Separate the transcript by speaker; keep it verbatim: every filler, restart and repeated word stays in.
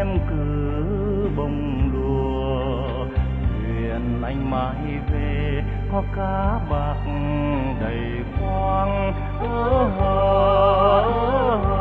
Speaker 1: em cứ bông lùa, thuyền anh mãi về có cá bạc đầy khoang.